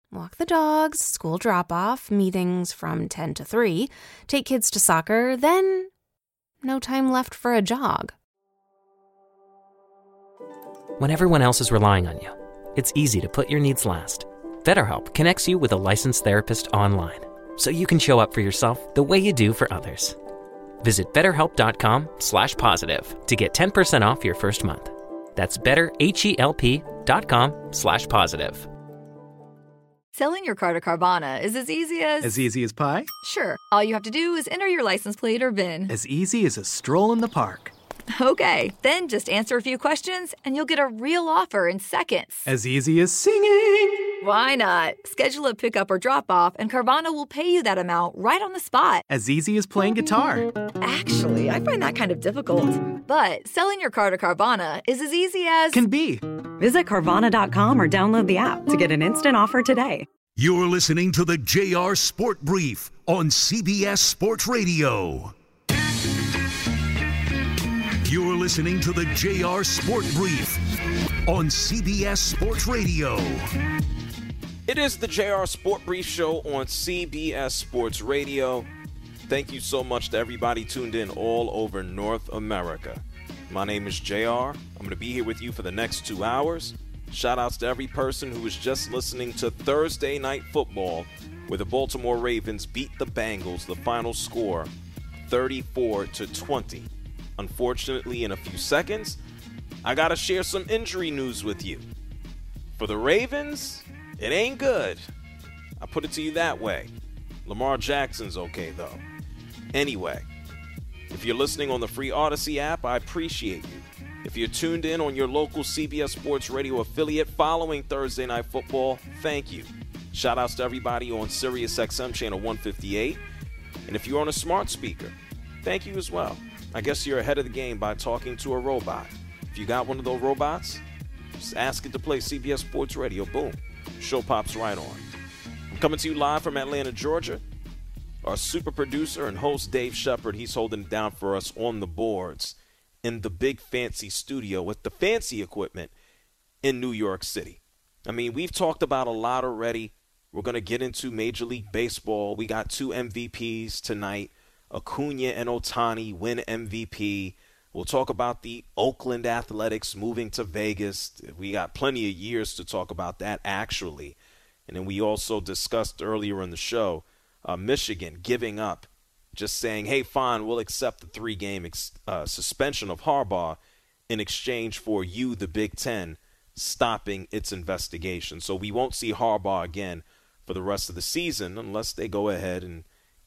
Walk the dogs, school drop-off, meetings from 10 to 3, take kids to soccer, then no time left for a jog. When everyone else is relying on you, it's easy to put your needs last. BetterHelp connects you with a licensed therapist online, so you can show up for yourself the way you do for others. Visit BetterHelp.com/positive to get 10% off your first month. That's BetterHelp.com/positive. Selling your car to Carvana is as easy as... As easy as pie? Sure. All you have to do is enter your license plate or VIN. As easy as a stroll in the park. Okay, then just answer a few questions and you'll get a real offer in seconds. As easy as singing. Why not? Schedule a pickup or drop-off and Carvana will pay you that amount right on the spot. As easy as playing guitar. Actually, I find that kind of difficult. But selling your car to Carvana is as easy as... Can be. Visit Carvana.com or download the app to get an instant offer today. You're listening to the JR Sport Brief on CBS Sports Radio. You're listening to the JR Sport Brief on CBS Sports Radio. It is the JR Sport Brief show on CBS Sports Radio. Thank you so much to everybody tuned in all over North America. My name is JR. I'm going to be here with you for the next 2 hours. Shout outs to every person who was just listening to Thursday Night Football, where the Baltimore Ravens beat the Bengals, the final score 34-20. Unfortunately, in a few seconds, I got to share some injury news with you. For the Ravens, it ain't good. I put it to you that way. Lamar Jackson's okay, though. Anyway, if you're listening on the free Odyssey app, I appreciate you. If you're tuned in on your local CBS Sports Radio affiliate following Thursday Night Football, thank you. Shout outs to everybody on Sirius XM channel 158. And if you're on a smart speaker, thank you as well. I guess you're ahead of the game by talking to a robot. If you got one of those robots, just ask it to play CBS Sports Radio. Boom. Show pops right on. I'm coming to you live from Atlanta, Georgia. Our super producer and host, Dave Shepard, he's holding it down for us on the boards in the big fancy studio with the fancy equipment in New York City. I mean, we've talked about a lot already. We're going to get into Major League Baseball. We got 2 MVPs tonight. Acuna and Ohtani win MVP. We'll talk about the Oakland Athletics moving to Vegas. We got plenty of years to talk about that, actually. And then we also discussed earlier in the show, Michigan giving up, just saying, hey, fine, we'll accept the 3-game suspension of Harbaugh in exchange for you, the Big Ten, stopping its investigation. So we won't see Harbaugh again for the rest of the season unless they go ahead and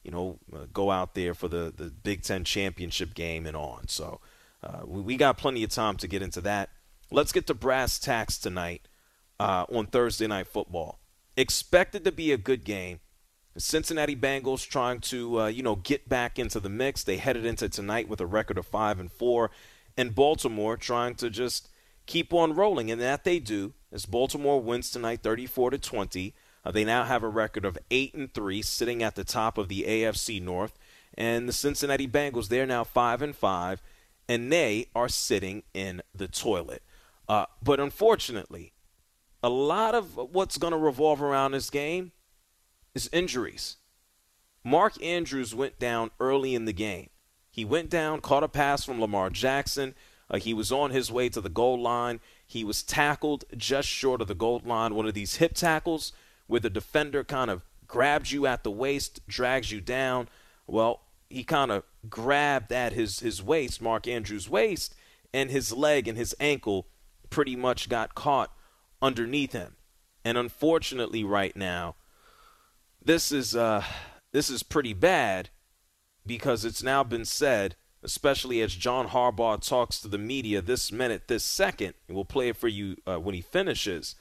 go out there for the Big Ten championship game and on. So we got plenty of time to get into that. Let's get to brass tacks tonight on Thursday Night Football. Expected to be a good game. The Cincinnati Bengals trying to, get back into the mix. They headed into tonight with a record of 5-4. And Baltimore trying to just keep on rolling. And that they do as Baltimore wins tonight 34-20. They now have a record of 8-3, sitting at the top of the AFC North. And the Cincinnati Bengals, they're now 5-5, and they are sitting in the toilet. But unfortunately, a lot of what's going to revolve around this game is injuries. Mark Andrews went down early in the game. He went down, caught a pass from Lamar Jackson. He was on his way to the goal line. He was tackled just short of the goal line, one of these hip tackles, where the defender kind of grabs you at the waist, drags you down. Well, he kind of grabbed at his waist, Mark Andrews' waist, and his leg and his ankle pretty much got caught underneath him. And unfortunately right now, this is pretty bad because it's now been said, especially as John Harbaugh talks to the media this minute, this second, and we'll play it for you when he finishes.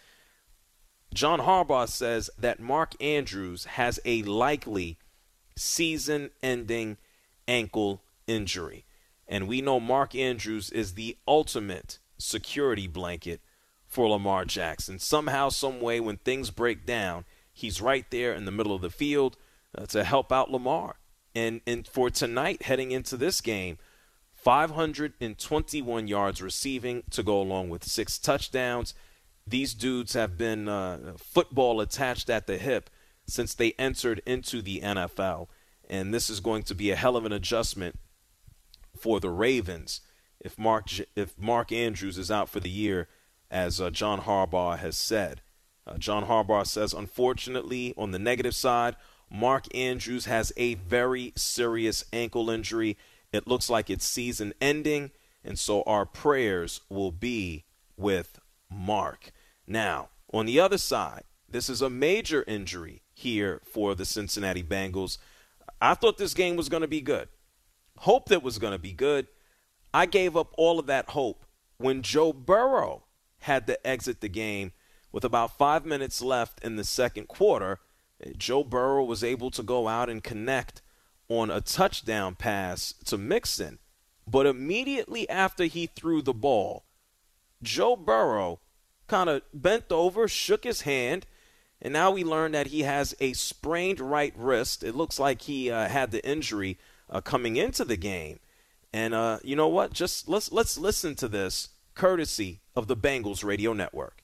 John Harbaugh says that Mark Andrews has a likely season-ending ankle injury. And we know Mark Andrews is the ultimate security blanket for Lamar Jackson. Somehow, some way, when things break down, he's right there in the middle of the field to help out Lamar. And for tonight, heading into this game, 521 yards receiving to go along with 6 touchdowns. These dudes have been football attached at the hip since they entered into the NFL, and this is going to be a hell of an adjustment for the Ravens if Mark Andrews is out for the year, as John Harbaugh has said. John Harbaugh says, unfortunately, on the negative side, Mark Andrews has a very serious ankle injury. It looks like it's season ending, and so our prayers will be with Mark. Now, on the other side, this is a major injury here for the Cincinnati Bengals. I thought this game was going to be good. Hoped it was going to be good. I gave up all of that hope when Joe Burrow had to exit the game with about 5 minutes left in the second quarter. Joe Burrow was able to go out and connect on a touchdown pass to Mixon. But immediately after he threw the ball, Joe Burrow kind of bent over, shook his hand, and now we learned that he has a sprained right wrist. It looks like he had the injury coming into the game. And you know what? Just let's listen to this, courtesy of the Bengals Radio Network.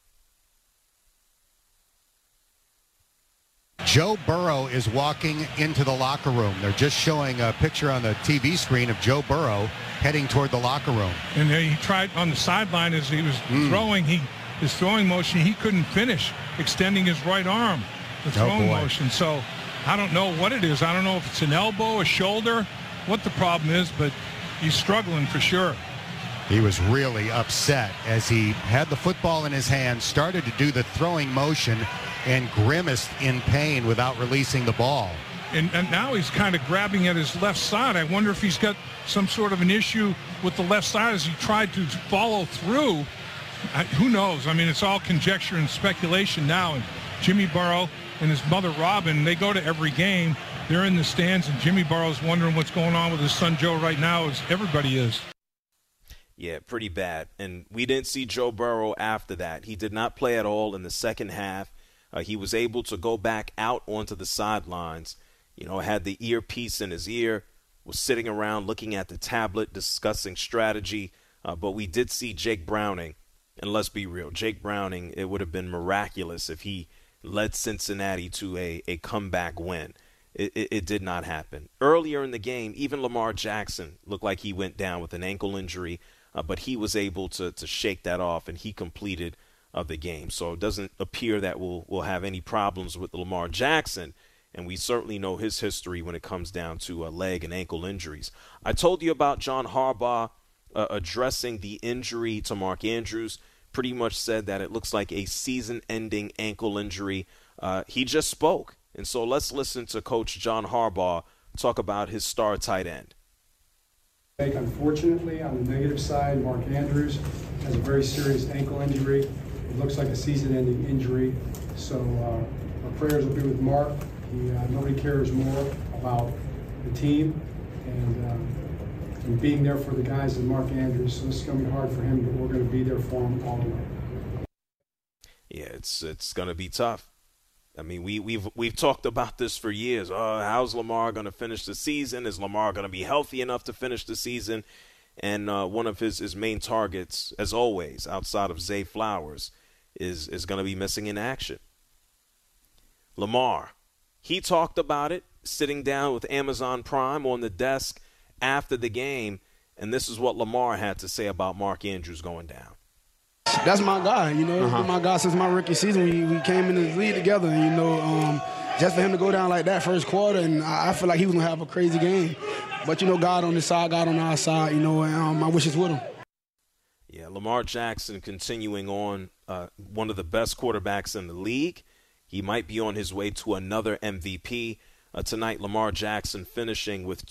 Joe Burrow is walking into the locker room. They're just showing a picture on the TV screen of Joe Burrow heading toward the locker room. And he tried on the sideline as he was throwing. His throwing motion, he couldn't finish extending his right arm, the throwing motion. So I don't know what it is. I don't know if it's an elbow, a shoulder, what the problem is, but he's struggling for sure. He was really upset as he had the football in his hand, started to do the throwing motion, and grimaced in pain without releasing the ball. And now he's kind of grabbing at his left side. I wonder if he's got some sort of an issue with the left side as he tried to follow through. Who knows? I mean, it's all conjecture and speculation now. And Jimmy Burrow and his mother, Robin, they go to every game. They're in the stands, and Jimmy Burrow's wondering what's going on with his son Joe right now, as everybody is. Yeah, pretty bad. And we didn't see Joe Burrow after that. He did not play at all in the second half. He was able to go back out onto the sidelines, had the earpiece in his ear, was sitting around looking at the tablet, discussing strategy. But we did see Jake Browning. And let's be real, Jake Browning, it would have been miraculous if he led Cincinnati to a comeback win. It did not happen. Earlier in the game, even Lamar Jackson looked like he went down with an ankle injury, but he was able to shake that off, and he completed the game. So it doesn't appear that we'll have any problems with Lamar Jackson, and we certainly know his history when it comes down to leg and ankle injuries. I told you about John Harbaugh addressing the injury to Mark Andrews. Pretty much said that it looks like a season-ending ankle injury. He just spoke. And so let's listen to Coach John Harbaugh talk about his star tight end. Unfortunately, on the negative side, Mark Andrews has a very serious ankle injury. It looks like a season-ending injury. So our prayers will be with Mark. Nobody cares more about the team and being there for the guys than Mark Andrews. So this is going to be hard for him, but we're going to be there for him all the way. Yeah, it's going to be tough. I mean, we've talked about this for years. How's Lamar going to finish the season? Is Lamar going to be healthy enough to finish the season? And one of his main targets, as always, outside of Zay Flowers, is going to be missing in action. Lamar, he talked about it sitting down with Amazon Prime on the desk after the game, and this is what Lamar had to say about Mark Andrews going down. That's my guy, He's been my guy since my rookie season. We came in the league together, and, just for him to go down like that first quarter, and I feel like he was going to have a crazy game. But, God on this side, God on our side, and my wishes with him. Yeah, Lamar Jackson continuing on, one of the best quarterbacks in the league. He might be on his way to another MVP. Tonight, Lamar Jackson finishing with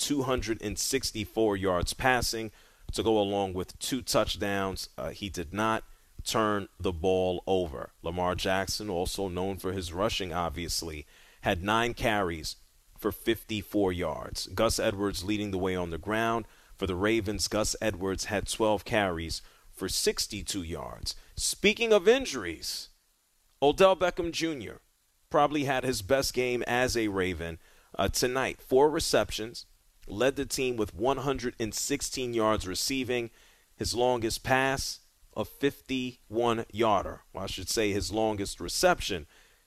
264 yards passing to go along with 2 touchdowns. He did not turn the ball over. Lamar Jackson, also known for his rushing, obviously, had 9 carries for 54 yards. Gus Edwards leading the way on the ground. For the Ravens, Gus Edwards had 12 carries for 62 yards. Speaking of injuries, Odell Beckham Jr. probably had his best game as a Raven tonight. 4 receptions, led the team with 116 yards receiving. His longest pass, a 51-yarder. Well, I should say his longest reception,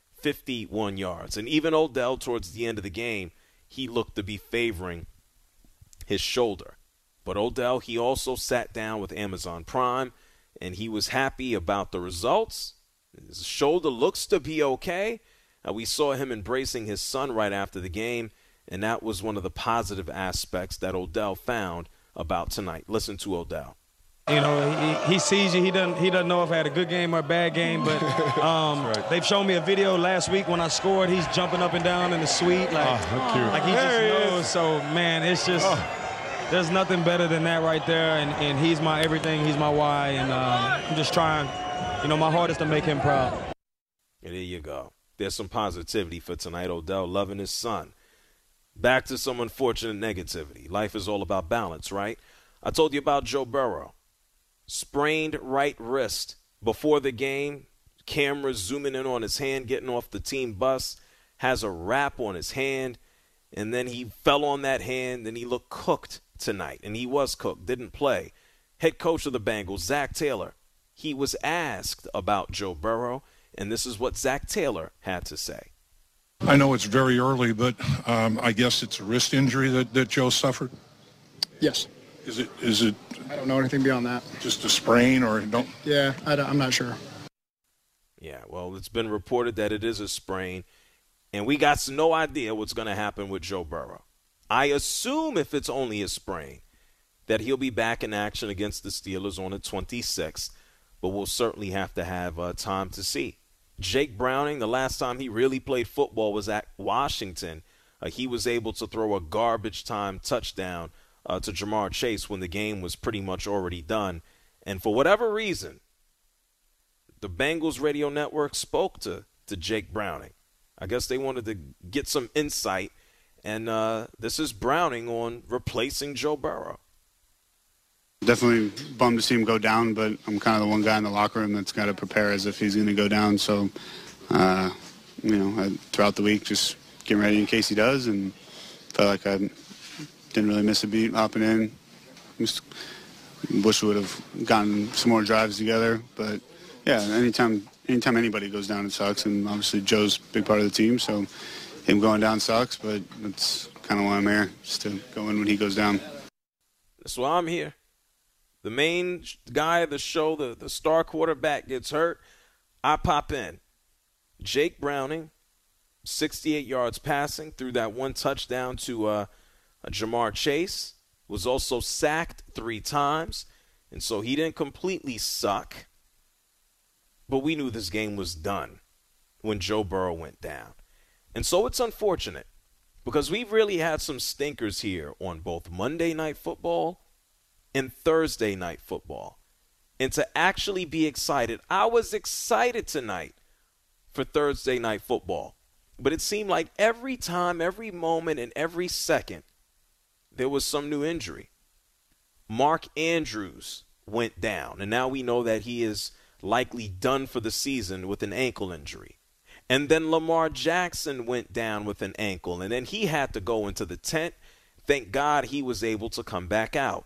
51 yards. And even Odell, towards the end of the game, he looked to be favoring his shoulder. But Odell, he also sat down with Amazon Prime, and he was happy about the results. His shoulder looks to be okay. We saw him embracing his son right after the game, and that was one of the positive aspects that Odell found about tonight. Listen to Odell. You know, he sees you. He doesn't know if I had a good game or a bad game, but right. They've shown me a video last week when I scored. He's jumping up and down in the suite like he just knows. So, man, it's just there's nothing better than that right there, and he's my everything. He's my why, and I'm just trying, my hardest to make him proud. And there you go. There's some positivity for tonight. Odell loving his son. Back to some unfortunate negativity. Life is all about balance, right? I told you about Joe Burrow. Sprained right wrist before the game. Cameras zooming in on his hand, getting off the team bus. Has a wrap on his hand. And then he fell on that hand, and he looked cooked tonight. And he was cooked, didn't play. Head coach of the Bengals, Zach Taylor, he was asked about Joe Burrow, and this is what Zach Taylor had to say. I know it's very early, but I guess it's a wrist injury that Joe suffered? Yes. Is it? I don't know anything beyond that. Just a sprain or don't? Yeah, I'm not sure. Yeah, well, it's been reported that it is a sprain, and we got no idea what's going to happen with Joe Burrow. I assume if it's only a sprain, that he'll be back in action against the Steelers on the 26th, but we'll certainly have to have time to see. Jake Browning, the last time he really played football was at Washington. He was able to throw a garbage time touchdown to Jamar Chase when the game was pretty much already done. And for whatever reason, the Bengals radio network spoke to Jake Browning. I guess they wanted to get some insight, and this is Browning on replacing Joe Burrow. Definitely bummed to see him go down, but I'm kind of the one guy in the locker room that's got to prepare as if he's going to go down. So, throughout the week, just getting ready in case he does, and felt like I didn't really miss a beat hopping in. Just wish we would have gotten some more drives together. But, yeah, anytime anybody goes down, it sucks. And obviously Joe's a big part of the team, so him going down sucks. But that's kind of why I'm here, just to go in when he goes down. That's why I'm here. The main guy of the show, the star quarterback, gets hurt. I pop in. Jake Browning, 68 yards passing, threw that one touchdown to Jamar Chase, was also sacked 3 times, and so he didn't completely suck. But we knew this game was done when Joe Burrow went down. And so it's unfortunate because we've really had some stinkers here on both Monday Night Football and Thursday Night Football. And to actually be excited, I was excited tonight for Thursday Night Football. But it seemed like every time, every moment, and every second, there was some new injury. Mark Andrews went down, and now we know that he is likely done for the season with an ankle injury. And then Lamar Jackson went down with an ankle, and then he had to go into the tent. Thank God he was able to come back out.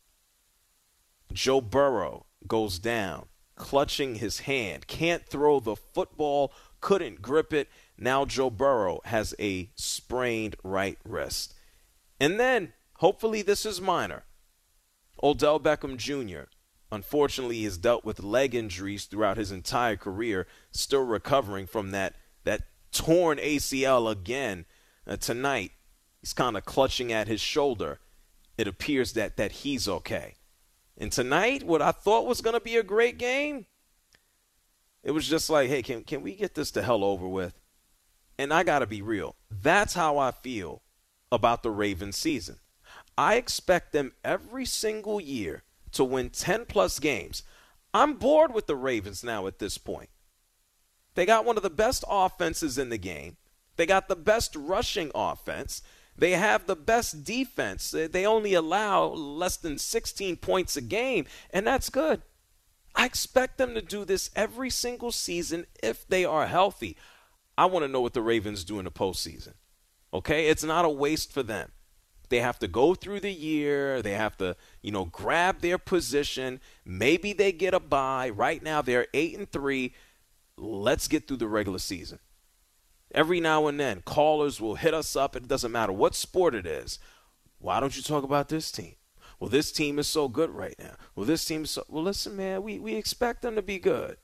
Joe Burrow goes down, clutching his hand, can't throw the football, couldn't grip it. Now Joe Burrow has a sprained right wrist. And then, hopefully this is minor, Odell Beckham Jr., unfortunately, has dealt with leg injuries throughout his entire career, still recovering from that torn ACL again. Tonight, he's kind of clutching at his shoulder. It appears that he's okay. And tonight, what I thought was going to be a great game, it was just like, hey, can we get this the hell over with? And I got to be real. That's how I feel about the Ravens season. I expect them every single year to win 10-plus games. I'm bored with the Ravens now at this point. They got one of the best offenses in the game. They got the best rushing offense. They have the best defense. They only allow less than 16 points a game, and that's good. I expect them to do this every single season if they are healthy. I want to know what the Ravens do in the postseason. Okay? It's not a waste for them. They have to go through the year. They have to, grab their position. Maybe they get a bye. Right now they're 8-3. Let's get through the regular season. Every now and then, callers will hit us up. It doesn't matter what sport it is. Why don't you talk about this team? Well, this team is so good right now. Well, this team is so – well, listen, man, we expect them to be good.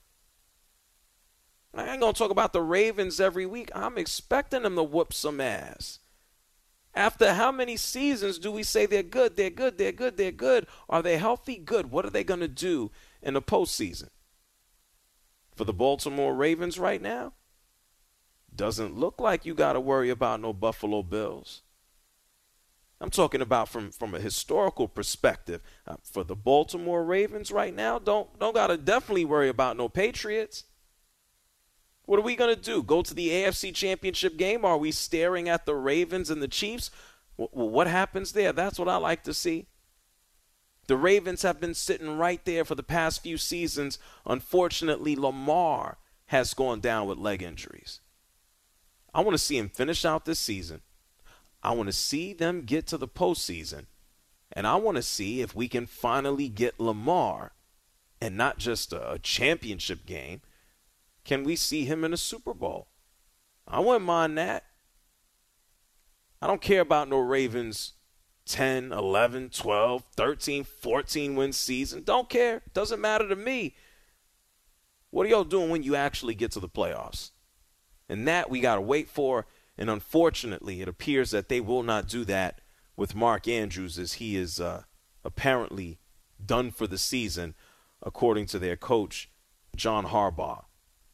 I ain't going to talk about the Ravens every week. I'm expecting them to whoop some ass. After how many seasons do we say they're good, they're good, they're good, they're good? Are they healthy? Good. What are they going to do in the postseason? For the Baltimore Ravens right now, doesn't look like you got to worry about no Buffalo Bills. I'm talking about from a historical perspective. For the Baltimore Ravens right now, don't got to definitely worry about no Patriots. What are we going to do? Go to the AFC Championship game? Are we staring at the Ravens and the Chiefs? What happens there? That's what I like to see. The Ravens have been sitting right there for the past few seasons. Unfortunately, Lamar has gone down with leg injuries. I want to see him finish out this season. I want to see them get to the postseason. And I want to see if we can finally get Lamar, and not just a championship game. Can we see him in a Super Bowl? I wouldn't mind that. I don't care about no Ravens 10, 11, 12, 13, 14 win season. Don't care. Doesn't matter to me. What are y'all doing when you actually get to the playoffs? And that we got to wait for. And unfortunately, it appears that they will not do that with Mark Andrews, as he is apparently done for the season, according to their coach, John Harbaugh.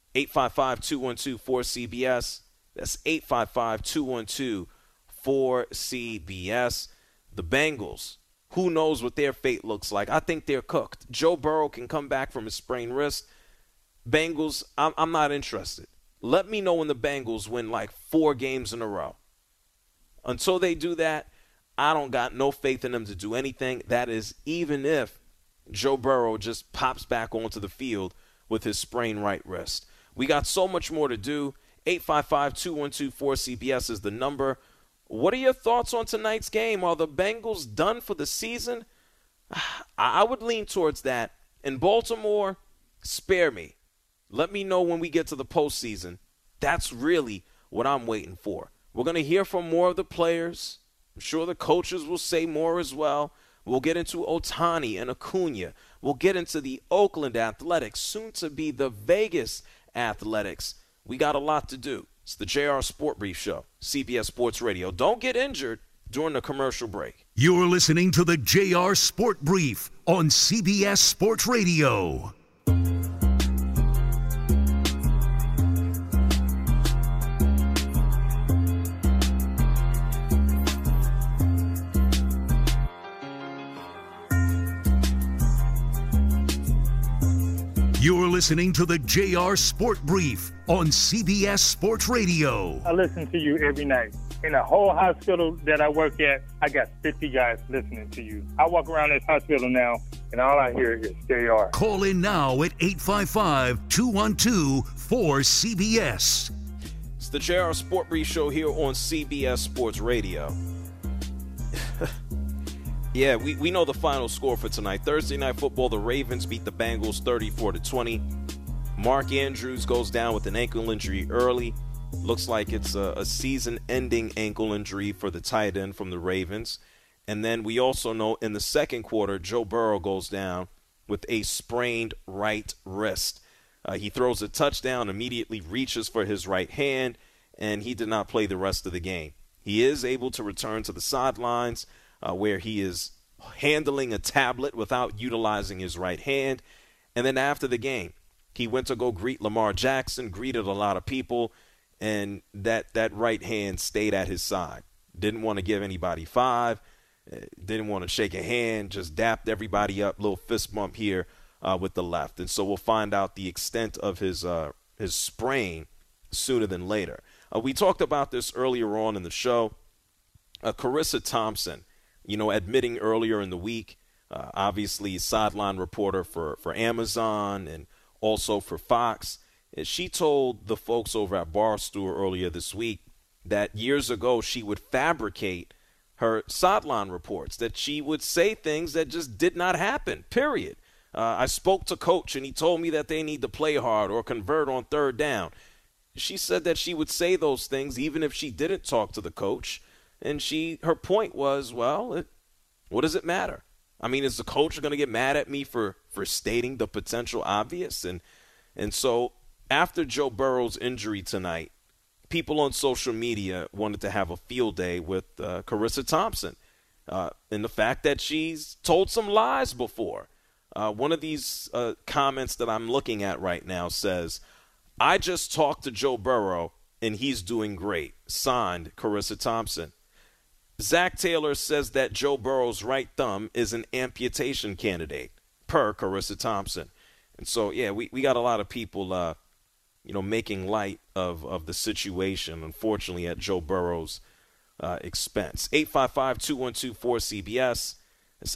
855-212-4CBS. That's 855-212-4CBS. The Bengals, who knows what their fate looks like? I think they're cooked. Joe Burrow can come back from his sprained wrist. Bengals, I'm not interested. Let me know when the Bengals win like 4 games in a row. Until they do that, I don't got no faith in them to do anything. That is even if Joe Burrow just pops back onto the field with his sprained right wrist. We got so much more to do. 855-212-4CBS is the number. What are your thoughts on tonight's game? Are the Bengals done for the season? I would lean towards that. In Baltimore, spare me. Let me know when we get to the postseason. That's really what I'm waiting for. We're going to hear from more of the players. I'm sure the coaches will say more as well. We'll get into Ohtani and Acuna. We'll get into the Oakland Athletics, soon to be the Vegas Athletics. We got a lot to do. It's the JR Sport Brief Show, CBS Sports Radio. Don't get injured during the commercial break. You're listening to the JR Sport Brief on CBS Sports Radio. You're listening to the JR Sport Brief on CBS Sports Radio. I listen to you every night. In a whole hospital that I work at, I got 50 guys listening to you. I walk around this hospital now, and all I hear is JR. Call in now at 855-212-4CBS. It's the JR Sport Brief Show here on CBS Sports Radio. Yeah, we know the final score for tonight. Thursday Night Football, the Ravens beat the Bengals 34-20. Mark Andrews goes down with an ankle injury early. Looks like it's a season-ending ankle injury for the tight end from the Ravens. And then we also know in the second quarter, Joe Burrow goes down with a sprained right wrist. He throws a touchdown, immediately reaches for his right hand, and he did not play the rest of the game. He is able to return to the sidelines, where he is handling a tablet without utilizing his right hand. And then after the game, he went to go greet Lamar Jackson, greeted a lot of people, and that right hand stayed at his side. Didn't want to give anybody five, didn't want to shake a hand, just dapped everybody up, little fist bump here with the left. And so we'll find out the extent of his sprain sooner than later. We talked about this earlier on in the show. Carissa Thompson, admitting earlier in the week, obviously sideline reporter for Amazon and also for Fox. She told the folks over at Barstool earlier this week that years ago she would fabricate her sideline reports, that she would say things that just did not happen, period. I spoke to coach, and he told me that they need to play hard or convert on third down. She said that she would say those things even if she didn't talk to the coach. And her point was, well, what does it matter? I mean, is the coach going to get mad at me for stating the potential obvious? And so after Joe Burrow's injury tonight, people on social media wanted to have a field day with Charissa Thompson and the fact that she's told some lies before. One of these comments that I'm looking at right now says, "I just talked to Joe Burrow, and he's doing great." Signed, Charissa Thompson. Zach Taylor says that Joe Burrow's right thumb is an amputation candidate, per Charissa Thompson. And so, yeah, we got a lot of people, making light of the situation, unfortunately, at Joe Burrow's expense. 855-212-4CBS. That's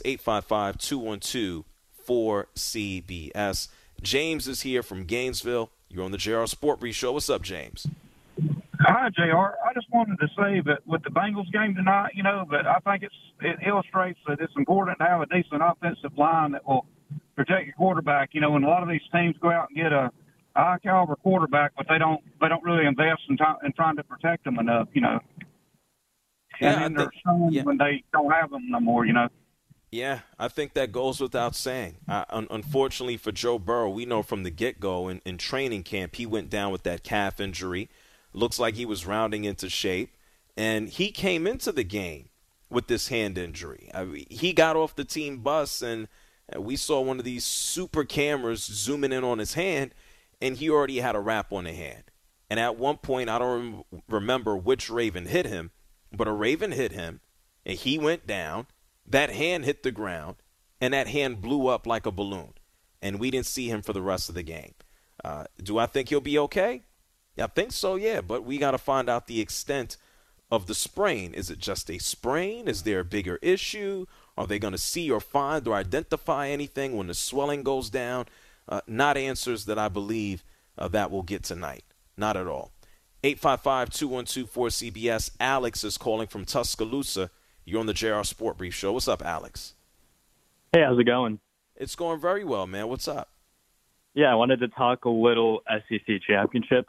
855-212-4CBS. James is here from Gainesville. You're on the JR Sport Brief Show. What's up, James? Hi, JR. I just wanted to say that with the Bengals game tonight, but I think it illustrates that it's important to have a decent offensive line that will protect your quarterback. When a lot of these teams go out and get a high caliber quarterback, but they don't really invest in trying to protect them enough. And then they're showing when they don't have them no more. Yeah, I think that goes without saying. Unfortunately for Joe Burrow, we know from the get-go in training camp, he went down with that calf injury. Looks like he was rounding into shape. And he came into the game with this hand injury. He got off the team bus, and we saw one of these super cameras zooming in on his hand, and he already had a wrap on the hand. And at one point, I don't remember which Raven hit him, but a Raven hit him, and he went down. That hand hit the ground, and that hand blew up like a balloon. And we didn't see him for the rest of the game. Do I think he'll be okay? I think so, yeah. But we got to find out the extent of the sprain. Is it just a sprain? Is there a bigger issue? Are they going to see or find or identify anything when the swelling goes down? Not answers that I believe that we'll get tonight. Not at all. 855-212-4CBS. Alex is calling from Tuscaloosa. You're on the JR Sport Brief Show. What's up, Alex? Hey, how's it going? It's going very well, man. What's up? Yeah, I wanted to talk a little SEC championship.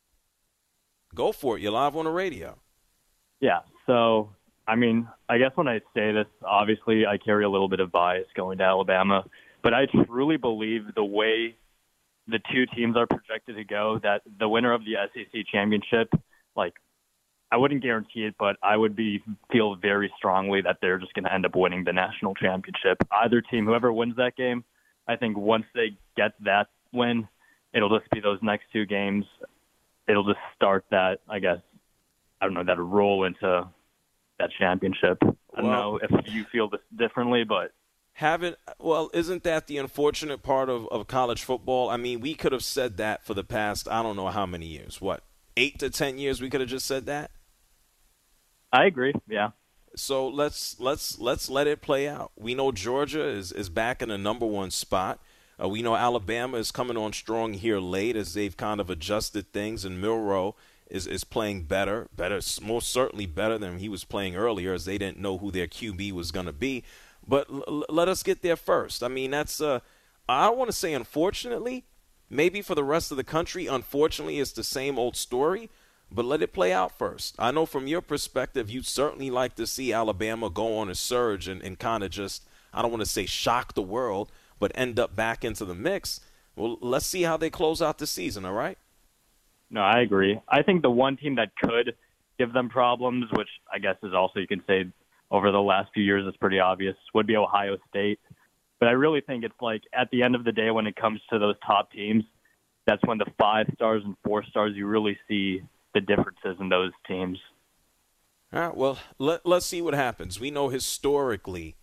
Go for it. You're live on the radio. Yeah, so, I guess when I say this, obviously I carry a little bit of bias going to Alabama, but I truly believe the way the two teams are projected to go, that the winner of the SEC championship, I wouldn't guarantee it, but I would feel very strongly that they're just going to end up winning the national championship. Either team, whoever wins that game, I think once they get that win, it'll just be those next two games. It'll just start that, that roll into that championship. I don't know if you feel this differently, but isn't that the unfortunate part of college football? I mean, we could have said that for the past, I don't know how many years. 8 to 10 years we could have just said that? I agree, yeah. So let's let it play out. We know Georgia is back in the number one spot. We know Alabama is coming on strong here late as they've kind of adjusted things, and Milroe is playing better, most certainly better than he was playing earlier, as they didn't know who their QB was going to be. But let us get there first. I mean, that's I don't want to say unfortunately. Maybe for the rest of the country, unfortunately, it's the same old story. But let it play out first. I know from your perspective, you'd certainly like to see Alabama go on a surge and kind of just, I don't want to say shock the world, but end up back into the mix. Well, let's see how they close out the season, all right? No, I agree. I think the one team that could give them problems, which I guess is also, you can say, over the last few years is pretty obvious, would be Ohio State. But I really think it's at the end of the day, when it comes to those top teams, that's when the 5 stars and 4 stars, you really see the differences in those teams. All right, well, let's see what happens. We know historically,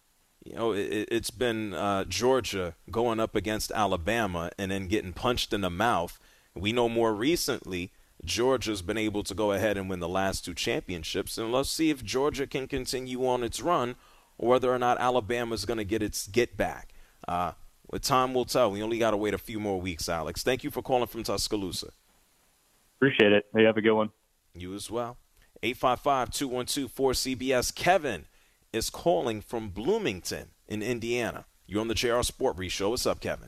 it's been Georgia going up against Alabama and then getting punched in the mouth. We know more recently Georgia's been able to go ahead and win the last 2 championships, and let's see if Georgia can continue on its run or whether or not Alabama's going to get its get back. With time will tell. We only got to wait a few more weeks, Alex. Thank you for calling from Tuscaloosa. Appreciate it. Hey, have a good one. You as well. 855-212-4CBS. Kevin is calling from Bloomington in Indiana. You're on the JR Sport Brief Show. What's up, Kevin?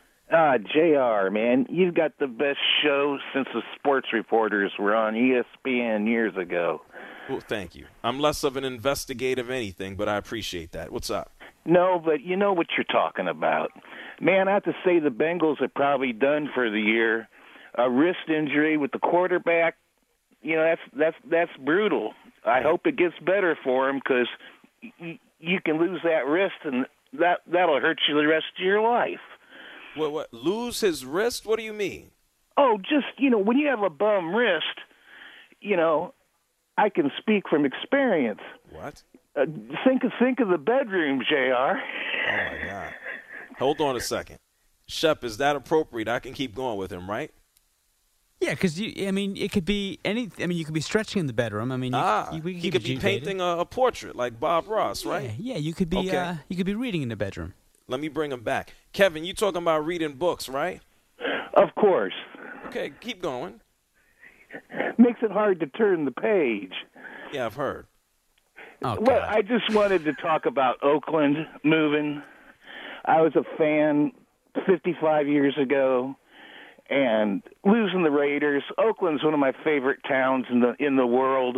JR, man, you've got the best show since the sports reporters were on ESPN years ago. Well, thank you. I'm less of an investigative anything, but I appreciate that. What's up? No, but you know what you're talking about. Man, I have to say the Bengals are probably done for the year. A wrist injury with the quarterback, you know, that's brutal. I hope it gets better for him because you can lose that wrist and that'll hurt you the rest of your life. What? Lose his wrist? What do you mean? Oh, just, you know, when you have a bum wrist, you know, I can speak from experience. What? Think of the bedroom, JR. Oh, my God. Hold on a second. Shep, is that appropriate? I can keep going with him, right? Yeah, because, it could be anything. You could be stretching in the bedroom. He could be painting a portrait like Bob Ross, right? Yeah, you could be Okay. you could be reading in the bedroom. Let me bring him back. Kevin, you talking about reading books, right? Of course. Okay, keep going. Makes it hard to turn the page. Yeah, I've heard. Oh, well, I just wanted to talk about Oakland moving. I was a fan 55 years ago, and losing the Raiders. Oakland's one of my favorite towns in the world,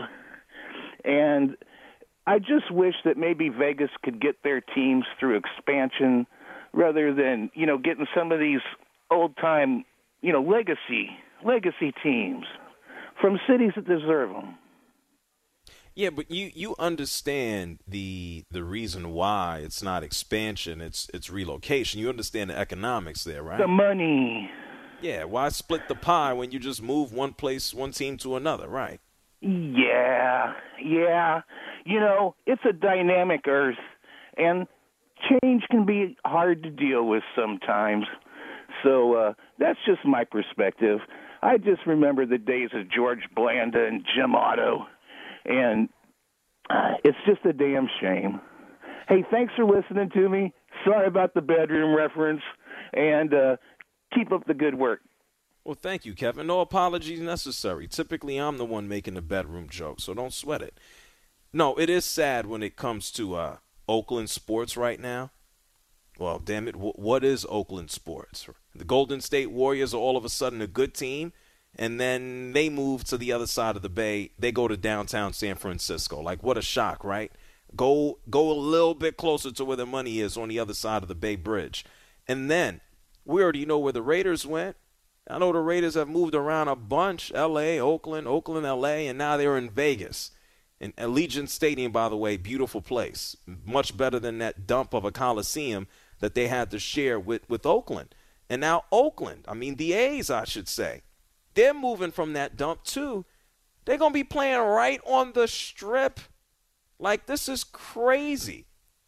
and I just wish that maybe Vegas could get their teams through expansion rather than, you know, getting some of these old-time, you know, legacy teams from cities that deserve them. Yeah, but you understand the reason why it's not expansion, it's relocation. You understand the economics there, right? The money. Yeah, why split the pie when you just move one team to another, right? Yeah. You know, it's a dynamic earth, and change can be hard to deal with sometimes. So that's just my perspective. I just remember the days of George Blanda and Jim Otto, and it's just a damn shame. Hey, thanks for listening to me. Sorry about the bedroom reference, and keep up the good work. Well, thank you, Kevin. No apologies necessary. Typically, I'm the one making the bedroom joke, so don't sweat it. No, it is sad when it comes to Oakland sports right now. Well, damn it, what is Oakland sports? The Golden State Warriors are all of a sudden a good team, and then they move to the other side of the bay. They go to downtown San Francisco. Like, what a shock, right? Go a little bit closer to where the money is on the other side of the Bay Bridge. And then we already know where the Raiders went. I know the Raiders have moved around a bunch, L.A., Oakland, L.A., and now they're in Vegas. And Allegiant Stadium, by the way, beautiful place. Much better than that dump of a Coliseum that they had to share with Oakland. And now Oakland, the A's, I should say, they're moving from that dump too. They're going to be playing right on the Strip. Like, this is crazy.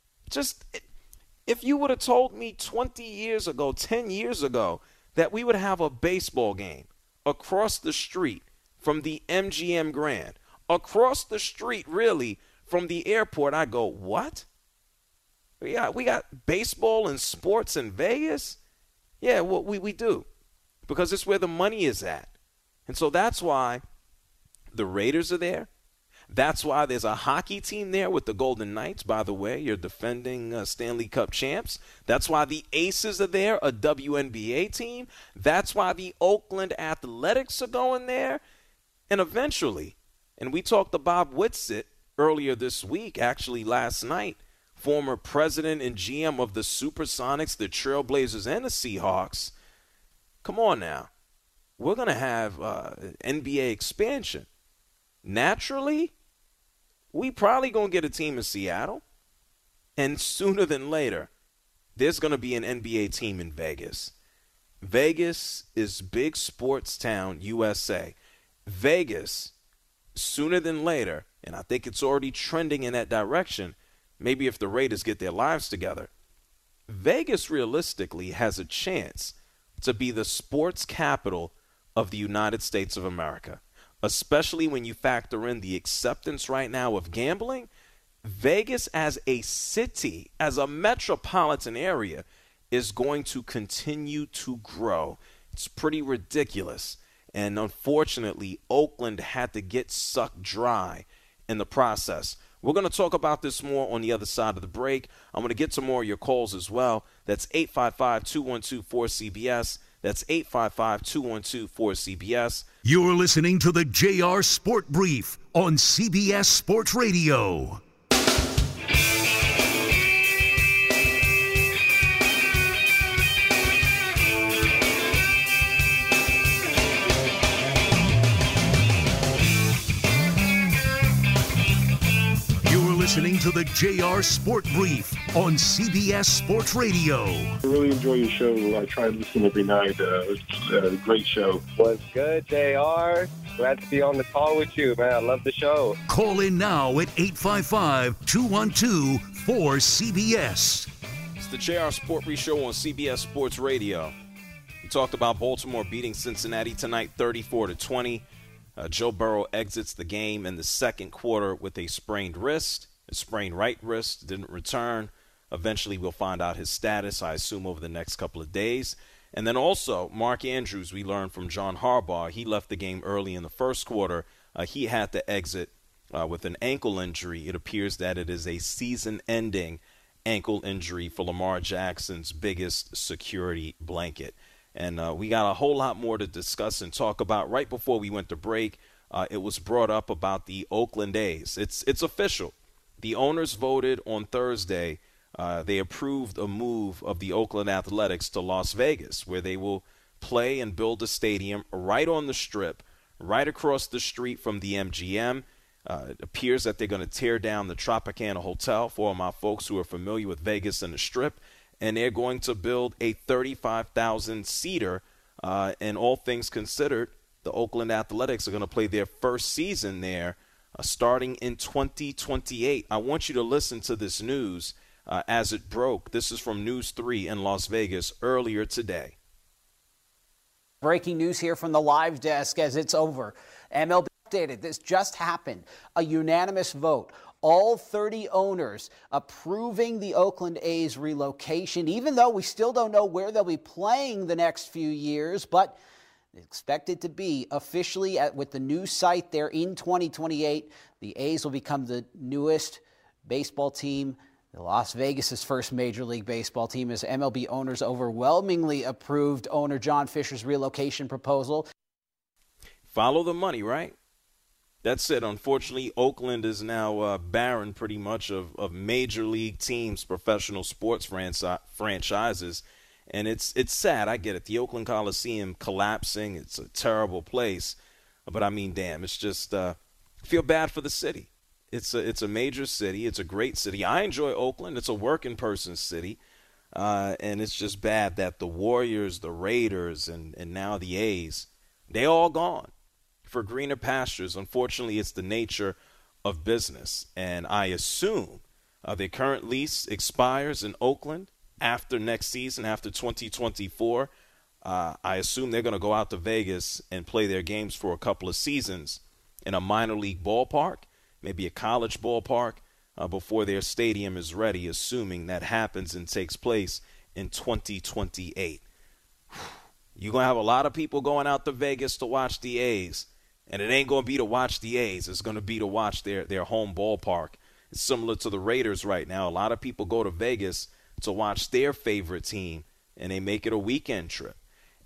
If you would have told me 20 years ago, 10 years ago, that we would have a baseball game across the street from the MGM Grand, across the street, really, from the airport, I go, what? We got baseball and sports in Vegas? Yeah, well, we do, because it's where the money is at. And so that's why the Raiders are there. That's why there's a hockey team there with the Golden Knights, by the way, your defending Stanley Cup champs. That's why the Aces are there, a WNBA team. That's why the Oakland Athletics are going there. And eventually, and we talked to Bob Whitsitt earlier this week, actually last night, former president and GM of the Supersonics, the Trailblazers, and the Seahawks. Come on now. We're going to have NBA expansion. Naturally, we probably going to get a team in Seattle. And sooner than later, there's going to be an NBA team in Vegas. Vegas is big sports town, USA. Vegas, sooner than later, and I think it's already trending in that direction, maybe if the Raiders get their lives together, Vegas realistically has a chance to be the sports capital of the United States of America. Especially when you factor in the acceptance right now of gambling. Vegas as a city, as a metropolitan area, is going to continue to grow. It's pretty ridiculous. And unfortunately, Oakland had to get sucked dry in the process. We're going to talk about this more on the other side of the break. I'm going to get to more of your calls as well. That's 855-212-4CBS. That's 855-212-4CBS. You're listening to the JR Sport Brief on CBS Sports Radio. Listening to the JR Sport Brief on CBS Sports Radio. I really enjoy your show. I try to listen every night. It's a great show. What's good, JR? Glad to be on the call with you, man. I love the show. Call in now at 855-212-4CBS. It's the JR Sport Brief show on CBS Sports Radio. We talked about Baltimore beating Cincinnati tonight 34-20. Joe Burrow exits the game in the second quarter with a sprained wrist. A sprained right wrist, didn't return. Eventually, we'll find out his status, I assume, over the next couple of days. And then also, Mark Andrews, we learned from John Harbaugh, he left the game early in the first quarter. He had to exit with an ankle injury. It appears that it is a season-ending ankle injury for Lamar Jackson's biggest security blanket. And we got a whole lot more to discuss and talk about. Right before we went to break, it was brought up about the Oakland A's. It's official. The owners voted on Thursday. They approved a move of the Oakland Athletics to Las Vegas, where they will play and build a stadium right on the Strip, right across the street from the MGM. It appears that they're going to tear down the Tropicana Hotel for all my folks who are familiar with Vegas and the Strip, and they're going to build a 35,000-seater. And all things considered, the Oakland Athletics are going to play their first season there starting in 2028. I want you to listen to this news as it broke. This is from News 3 in Las Vegas earlier today. Breaking news here from the live desk as it's over. MLB updated. This just happened. A unanimous vote. All 30 owners approving the Oakland A's relocation, even though we still don't know where they'll be playing the next few years, but expected to be officially with the new site there in 2028. The A's will become the newest baseball team, the Las Vegas' first Major League Baseball team, as MLB owners overwhelmingly approved owner John Fisher's relocation proposal. Follow the money, right? That's it. Unfortunately, Oakland is now barren pretty much of Major League teams, professional sports franchises. And it's sad. I get it. The Oakland Coliseum collapsing. It's a terrible place. But, I mean, damn, it's just feel bad for the city. It's a major city. It's a great city. I enjoy Oakland. It's a working person's city. And it's just bad that the Warriors, the Raiders, and now the A's, they all gone for greener pastures. Unfortunately, it's the nature of business. And I assume their current lease expires in Oakland after next season, after 2024. I assume they're going to go out to Vegas and play their games for a couple of seasons in a minor league ballpark, maybe a college ballpark, before their stadium is ready, assuming that happens and takes place in 2028. You're going to have a lot of people going out to Vegas to watch the A's, and it ain't going to be to watch the A's. It's going to be to watch their home ballpark. It's similar to the Raiders right now. A lot of people go to Vegas to watch their favorite team, and they make it a weekend trip.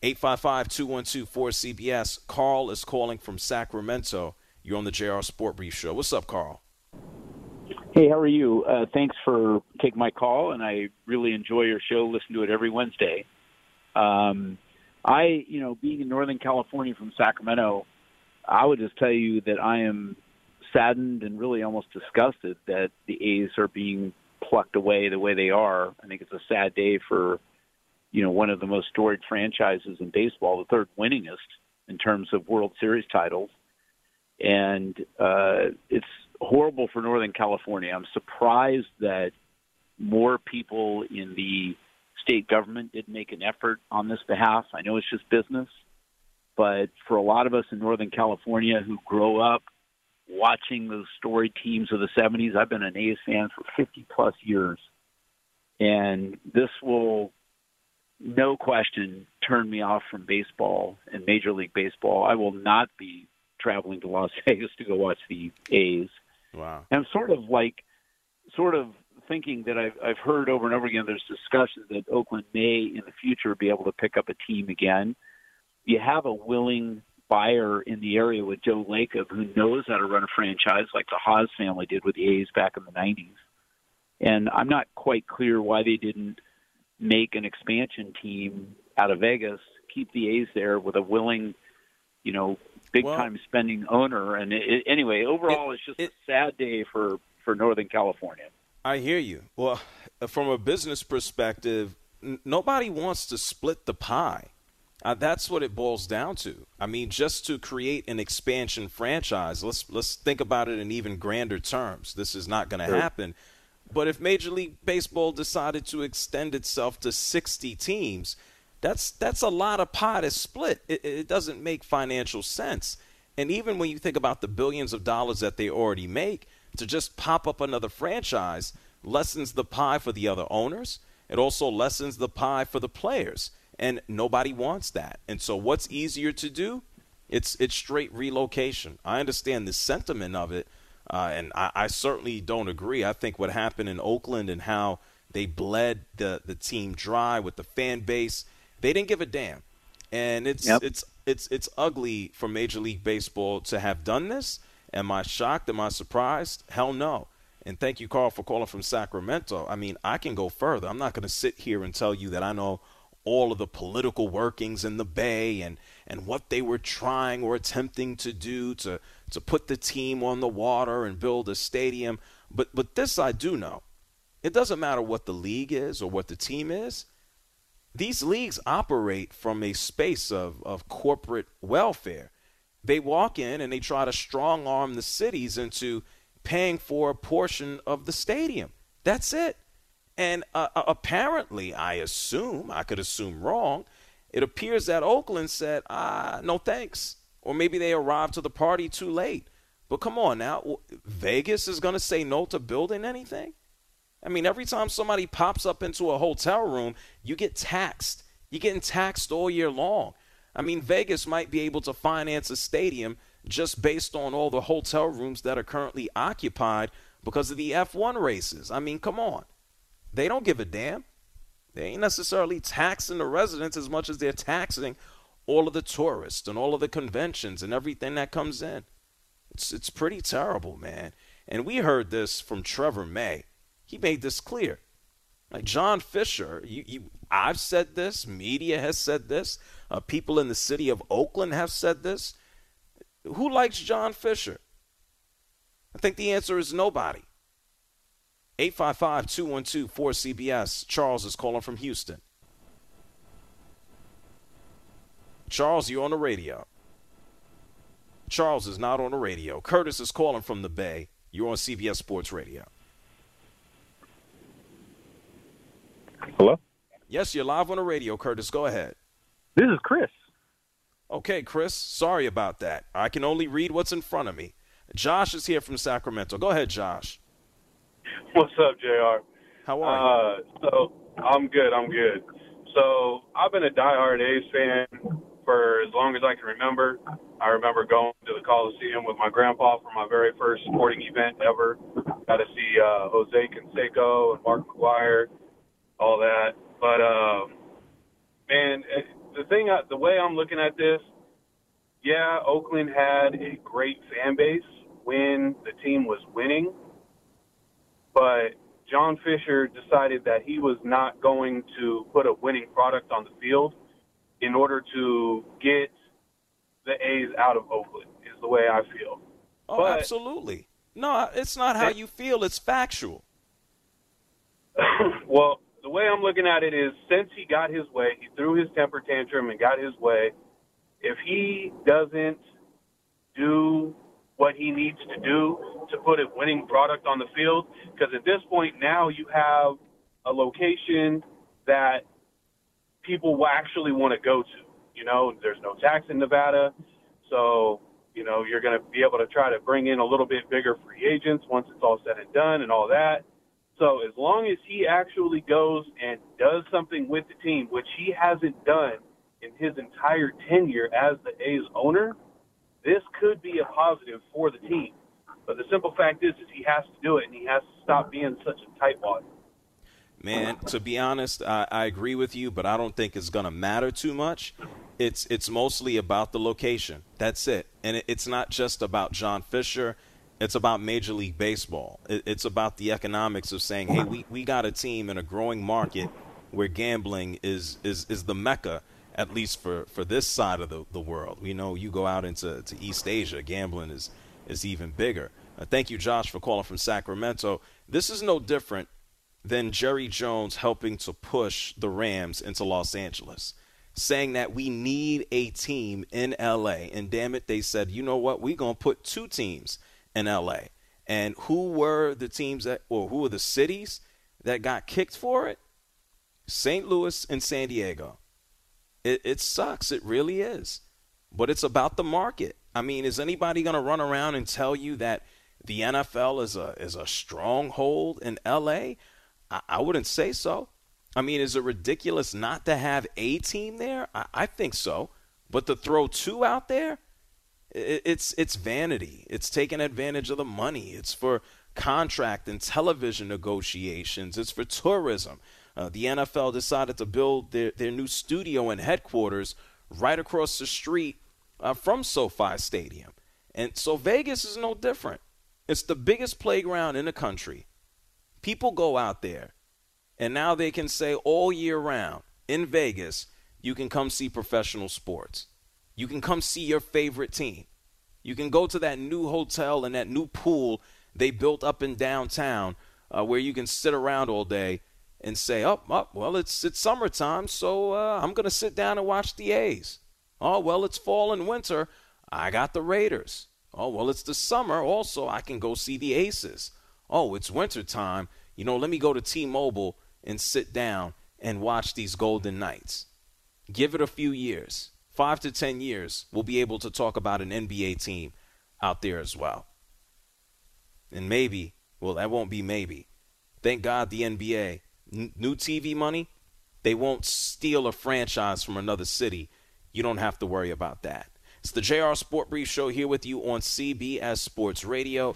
855-212-4CBS. Carl is calling from Sacramento. You're on the JR Sport Brief Show. What's up, Carl? Hey, how are you? Thanks for taking my call, and I really enjoy your show. Listen to it every Wednesday. Being in Northern California from Sacramento, I would just tell you that I am saddened and really almost disgusted that the A's are being plucked away the way they are. I think it's a sad day for, one of the most storied franchises in baseball, the third winningest in terms of World Series titles. And it's horrible for Northern California. I'm surprised that more people in the state government didn't make an effort on this behalf. I know it's just business, but for a lot of us in Northern California who grow up watching those storied teams of the 70s, I've been an A's fan for 50-plus years, and this will no question, turned me off from baseball and Major League Baseball. I will not be traveling to Las Vegas to go watch the A's. Wow. And I'm sort of thinking that I've heard over and over again, there's discussions that Oakland may in the future be able to pick up a team again. You have a willing buyer in the area with Joe Lacob who knows how to run a franchise like the Haas family did with the A's back in the 90s. And I'm not quite clear why they didn't make an expansion team out of Vegas, keep the A's there with a willing, big-time spending owner. And anyway, overall, it's just a sad day for Northern California. I hear you. Well, from a business perspective, nobody wants to split the pie. That's what it boils down to. I mean, just to create an expansion franchise, let's think about it in even grander terms. This is not going to happen. But if Major League Baseball decided to extend itself to 60 teams, that's a lot of pie to split. It doesn't make financial sense. And even when you think about the billions of dollars that they already make, to just pop up another franchise lessens the pie for the other owners. It also lessens the pie for the players. And nobody wants that. And so what's easier to do? It's straight relocation. I understand the sentiment of it. And I certainly don't agree. I think what happened in Oakland and how they bled the team dry with the fan base, they didn't give a damn. And it's ugly for Major League Baseball to have done this. Am I shocked? Am I surprised? Hell no. And thank you, Carl, for calling from Sacramento. I mean, I can go further. I'm not going to sit here and tell you that I know all of the political workings in the Bay and what they were trying or attempting to do to put the team on the water and build a stadium. But this I do know. It doesn't matter what the league is or what the team is. These leagues operate from a space of corporate welfare. They walk in and they try to strong-arm the cities into paying for a portion of the stadium. That's it. And apparently, I could assume wrong, it appears that Oakland said, no thanks. Or maybe they arrived to the party too late. But come on now, Vegas is going to say no to building anything? I mean, every time somebody pops up into a hotel room, you get taxed. You're getting taxed all year long. I mean, Vegas might be able to finance a stadium just based on all the hotel rooms that are currently occupied because of the F1 races. I mean, come on. They don't give a damn. They ain't necessarily taxing the residents as much as they're taxing all of the tourists and all of the conventions and everything that comes in. It's pretty terrible, man. And we heard this from Trevor May. He made this clear. Like John Fisher, I've said this. Media has said this. People in the city of Oakland have said this. Who likes John Fisher? I think the answer is nobody. 855-212-4CBS. Charles is calling from Houston. Charles, you're on the radio. Charles is not on the radio. Curtis is calling from the Bay. You're on CBS Sports Radio. Hello? Yes, you're live on the radio, Curtis. Go ahead. This is Chris. Okay, Chris. Sorry about that. I can only read what's in front of me. Josh is here from Sacramento. Go ahead, Josh. What's up, JR? How are you? So I'm good. So I've been a diehard A's fan for as long as I can remember. I remember going to the Coliseum with my grandpa for my very first sporting event ever. Got to see Jose Canseco and Mark McGwire, all that. But, man, the way I'm looking at this, yeah, Oakland had a great fan base when the team was winning. But John Fisher decided that he was not going to put a winning product on the field in order to get the A's out of Oakland, is the way I feel. Oh, but, absolutely. No, it's not how you feel. It's factual. Well, the way I'm looking at it is since he got his way, he threw his temper tantrum and got his way, if he doesn't do what he needs to do to put a winning product on the field, because at this point now you have a location that people will actually want to go to. You know, there's no tax in Nevada, so, you know, you're going to be able to try to bring in a little bit bigger free agents once it's all said and done and all that. So as long as he actually goes and does something with the team, which he hasn't done in his entire tenure as the A's owner, this could be a positive for the team. But the simple fact is he has to do it, and he has to stop being such a tightwad. Man, to be honest, I agree with you, but I don't think it's going to matter too much. It's mostly about the location. That's it. And it's not just about John Fisher. It's about Major League Baseball. It's about the economics of saying, hey, we got a team in a growing market where gambling is the mecca, at least for this side of the world. We know you go out into East Asia, gambling is even bigger. Thank you, Josh, for calling from Sacramento. This is no different than Jerry Jones helping to push the Rams into Los Angeles, saying that we need a team in L.A. And damn it, they said, you know what, we're going to put 2 teams in L.A. And who were the teams who were the cities that got kicked for it? St. Louis and San Diego. It sucks. It really is. But it's about the market. I mean, is anybody going to run around and tell you that the NFL is a stronghold in L.A.? I wouldn't say so. I mean, is it ridiculous not to have a team there? I think so. But to throw 2 out there, it's vanity. It's taking advantage of the money. It's for contract and television negotiations. It's for tourism. The NFL decided to build their new studio and headquarters right across the street from SoFi Stadium. And so Vegas is no different. It's the biggest playground in the country. People go out there, and now they can say all year round in Vegas, you can come see professional sports. You can come see your favorite team. You can go to that new hotel and that new pool they built up in downtown where you can sit around all day and say, well, it's summertime, so I'm going to sit down and watch the A's. Oh, well, it's fall and winter. I got the Raiders. Oh, well, it's the summer. Also, I can go see the Aces. Oh, it's wintertime. Let me go to T-Mobile and sit down and watch these Golden Knights. Give it a few years. 5 to 10 years, we'll be able to talk about an NBA team out there as well. And maybe, well, that won't be maybe. Thank God the NBA, new TV money, they won't steal a franchise from another city. You don't have to worry about that. It's the JR Sport Brief Show here with you on CBS Sports Radio.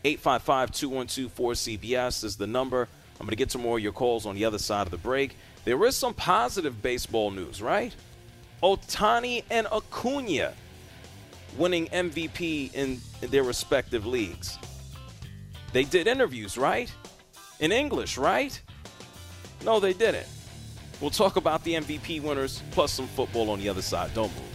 855-212-4CBS is the number. I'm going to get to more of your calls on the other side of the break. There is some positive baseball news, right? Ohtani and Acuna winning MVP in their respective leagues. They did interviews, right? In English, right? No, they didn't. We'll talk about the MVP winners plus some football on the other side. Don't move.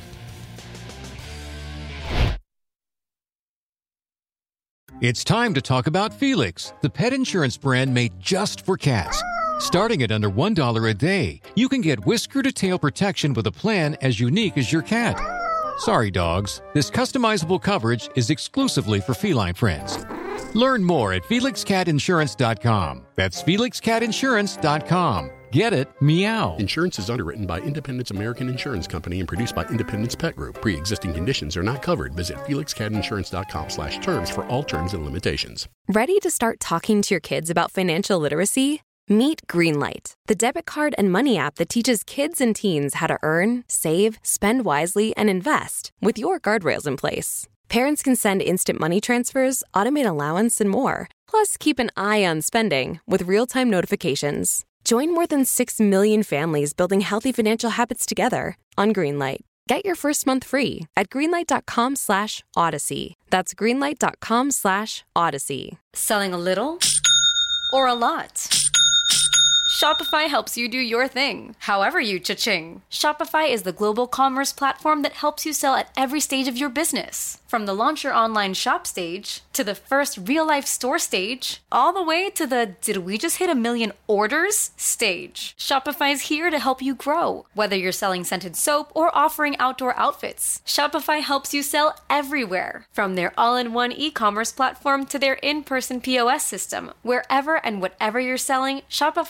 It's time to talk about Felix, the pet insurance brand made just for cats. Starting at under $1 a day, you can get whisker-to-tail protection with a plan as unique as your cat. Sorry, dogs. This customizable coverage is exclusively for feline friends. Learn more at FelixCatInsurance.com. That's FelixCatInsurance.com. Get it? Meow. Insurance is underwritten by Independence American Insurance Company and produced by Independence Pet Group. Pre-existing conditions are not covered. Visit FelixCatInsurance.com/terms for all terms and limitations. Ready to start talking to your kids about financial literacy? Meet Greenlight, the debit card and money app that teaches kids and teens how to earn, save, spend wisely, and invest with your guardrails in place. Parents can send instant money transfers, automate allowance, and more. Plus, keep an eye on spending with real-time notifications. Join more than 6 million families building healthy financial habits together on Greenlight. Get your first month free at greenlight.com/Odyssey. That's greenlight.com/Odyssey. Selling a little or a lot? Shopify helps you do your thing, however you cha-ching. Shopify is the global commerce platform that helps you sell at every stage of your business. From the launch your online shop stage, to the first real-life store stage, all the way to the did we just hit 1 million orders stage. Shopify's here to help you grow. Whether you're selling scented soap or offering outdoor outfits, Shopify helps you sell everywhere. From their all-in-one e-commerce platform to their in-person POS system, wherever and whatever you're selling, Shopify's got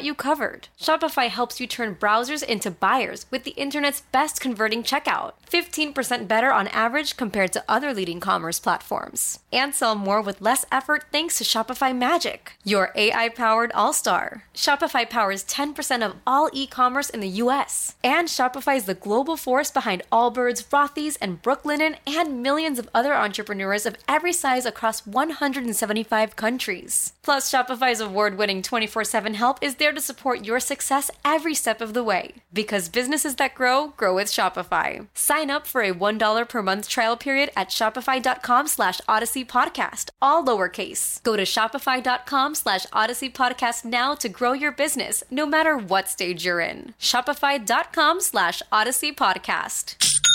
you covered. Shopify helps you turn browsers into buyers with the internet's best converting checkout. 15% better on average compared to other leading commerce platforms. And sell more with less effort thanks to Shopify Magic, your AI-powered all-star. Shopify powers 10% of all e-commerce in the U.S. And Shopify is the global force behind Allbirds, Rothy's, and Brooklinen, and millions of other entrepreneurs of every size across 175 countries. Plus, Shopify's award-winning 24/7 help is there to support your success every step of the way. Because businesses that grow, grow with Shopify. Sign up for a $1 per month trial period at shopify.com/Odyssey Podcast, all lowercase. Go to shopify.com/Odyssey Podcast now to grow your business, no matter what stage you're in. Shopify.com/Odyssey Podcast.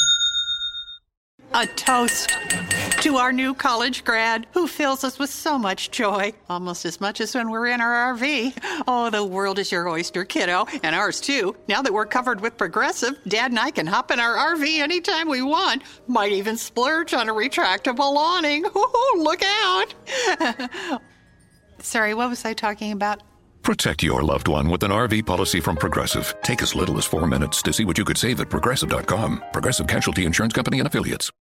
A toast to our new college grad who fills us with so much joy, almost as much as when we're in our RV. Oh, the world is your oyster, kiddo, and ours too. Now that we're covered with Progressive, Dad and I can hop in our RV anytime we want. Might even splurge on a retractable awning. Ooh, look out. Sorry, what was I talking about? Protect your loved one with an RV policy from Progressive. Take as little as 4 minutes to see what you could save at Progressive.com. Progressive Casualty Insurance Company and Affiliates.